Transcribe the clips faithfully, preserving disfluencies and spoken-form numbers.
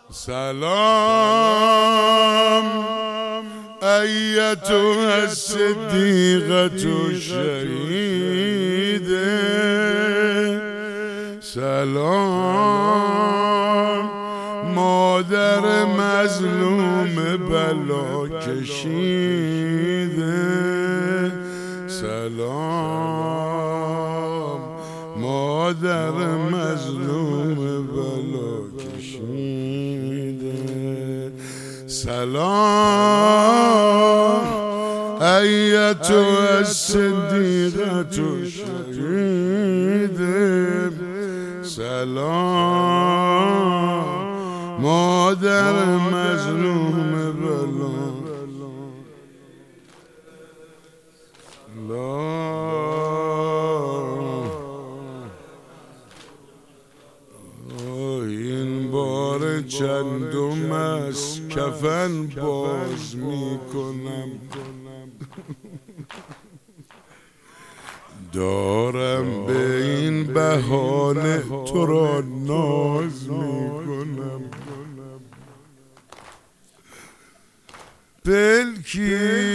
سلام ایتها الصدیقة الشهیده، سلام مادر مظلوم بلا کشیده، سلام مادر مظلوم بلا کشیده، سلام ایتها الصدیقة الشهیده، سلام مادر مظلوم بلا این بار چندم از کفن باز میکنم، دارم به این بهانه تو را ناز میکنم، بلکی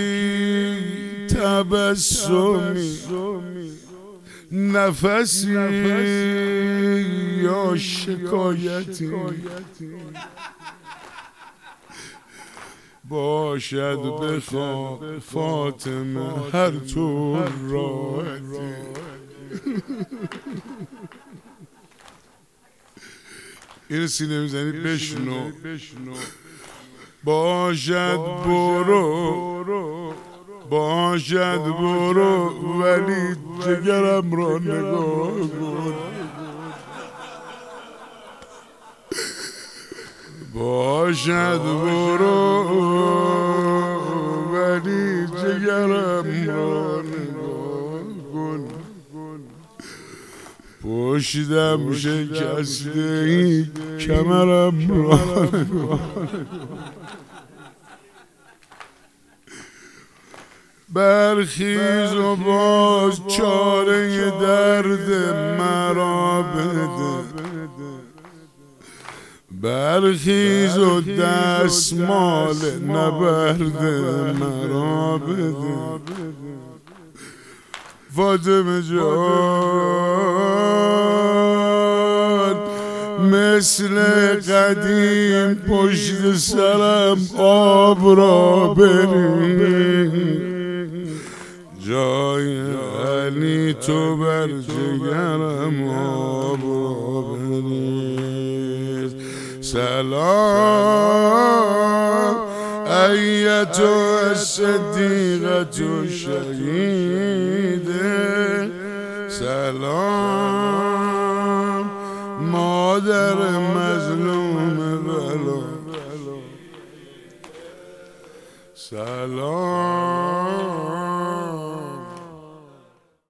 تبسمی نفسی یا شکایتی باشد بخواه فاطمه هر طور راحتی، این سینه میزنی بشنو، باشد برو باشد برو ولی جگرم را نگاه کن، باشد برو ولی جگرم را نگاه کن، پشتم شکسته ای کمرم را نگاه کن، برخیز و باز چاره درد مرا بده، برخیز و دستمال نبرد مرا بده، فاطمه جان مثل قدیم پشت سرم آب را بریز، جای علی تو بر جگرم آب را بریز، سلام ایتها الصدیقة الشهیده، سلام مادر مظلوم بلا، سلام